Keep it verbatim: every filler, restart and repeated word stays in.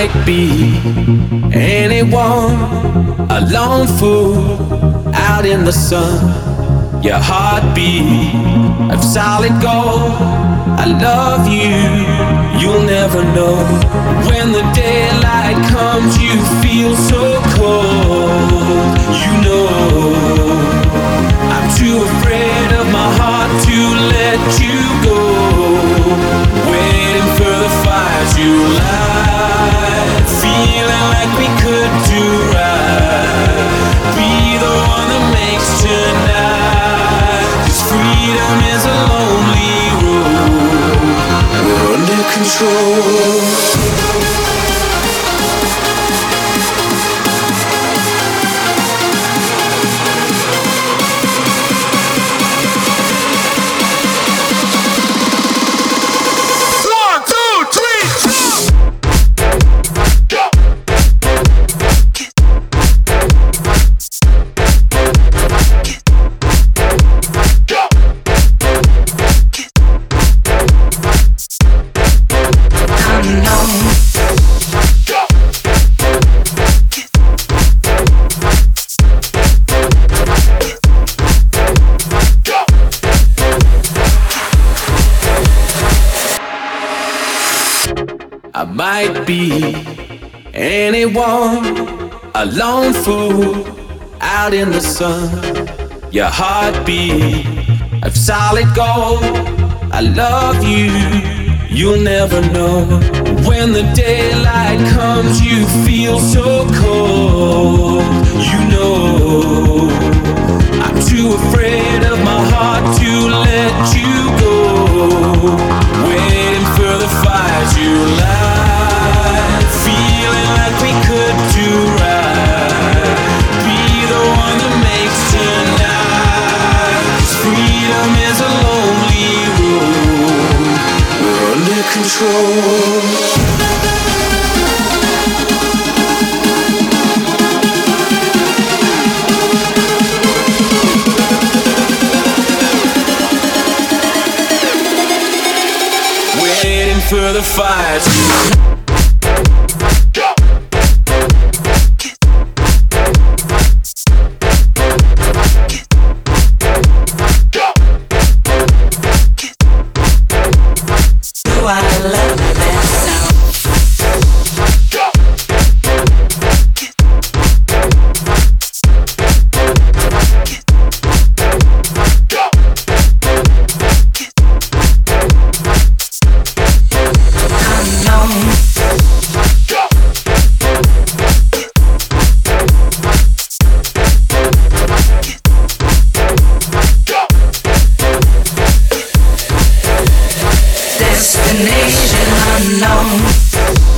might be anyone, a lone fool out in the sun. Your heartbeat of solid gold. I love you, you'll never know. When the daylight comes, you feel so cold. You know, I'm too afraid of my heart to let you go. Waiting for the fire to light, feeling like we could do right. Be the one that makes tonight. 'Cause freedom is a lonely road. We're under control. I might be anyone, a lone fool out in the sun. Your heartbeat of solid gold. I love you, you'll never know. When the daylight comes, you feel so cold. You know, I'm too afraid of my heart to let you go. Waiting for the fire to light, feeling like we could do right. Be the one that makes tonight. 'Cause freedom is a lonely road. We're under control. For the fire to destination unknown.